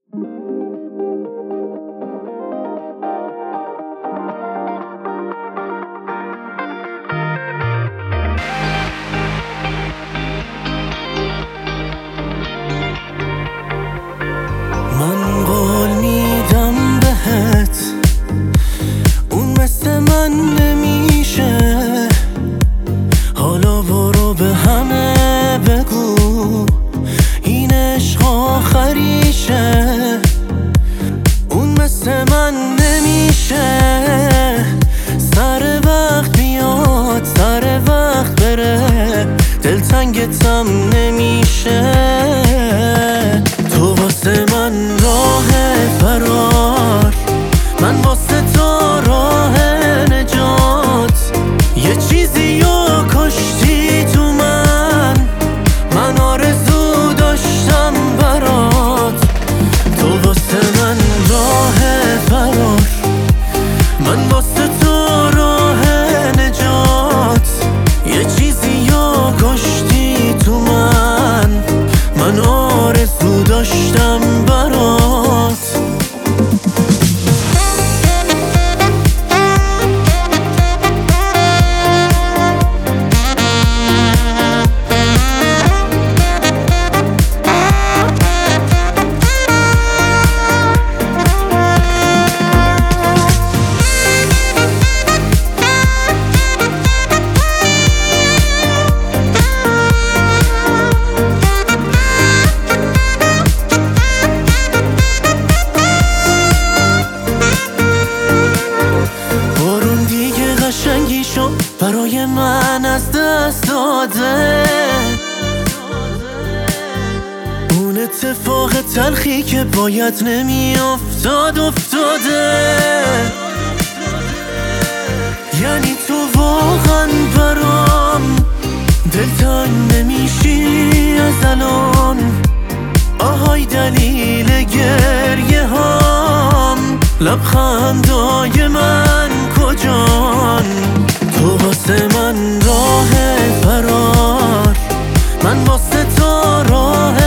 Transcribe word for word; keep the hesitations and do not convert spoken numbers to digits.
من قول میدم بهت اون مثل من نمیشه. حالا برو به همه بگو این عشق آخریشه. اون مثل من نمیشه. سر وقت بیاد سر وقت بره، دلتنگتم نمیشه. تو واسه من راه فرار، من واسه تو راه نجات. یه چیزی رو کشتی تو من، من آرزو داشتم برات. تو واسه من راه فرار، من واسه تو راه نجات. یه چیزی رو کشتی تو من، من آرزو داشتم برات. قشنگی شو برای من از دست داده. اون اتفاق تلخی که باید نمی افتاد افتاده. یعنی تو واقعا برام دلتنگ نمیشی از الان. آهای دلیل گریه هام، لبخندای من کجان؟ تو واسه من راه فرار، من واسه تو راه